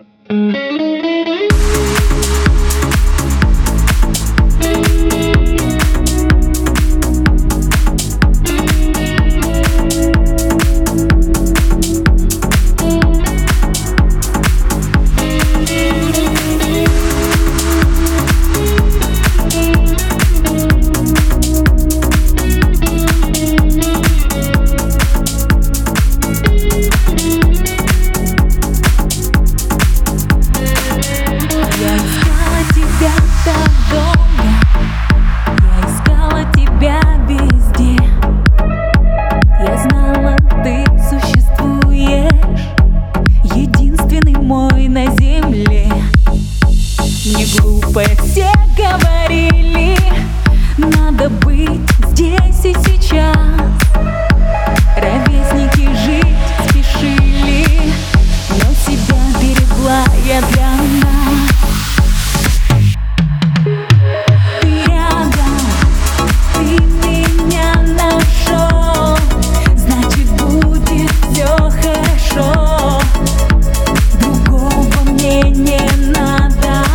Все говорили, надо быть здесь и сейчас. Ровесники жить спешили, но себя берегла я для нас. Ты рядом, ты меня нашел, значит будет все хорошо. Другого мне не надо.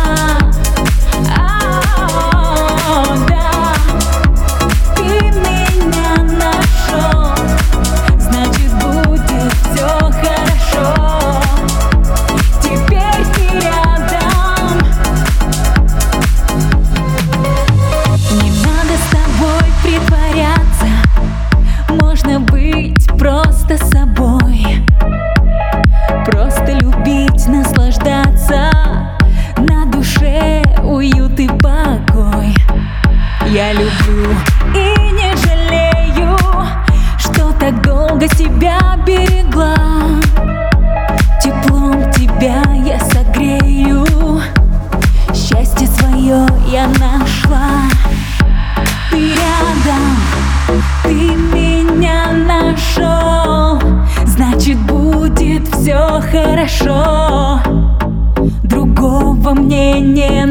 Просто собой, просто любить, наслаждаться, на душе уют и покой. Я люблю и не жалею, что так долго себя берегла. Теплом тебя я согрею, счастье свое я нашла. Ты рядом, ты меня нашел, значит будет все хорошо. Другого мне не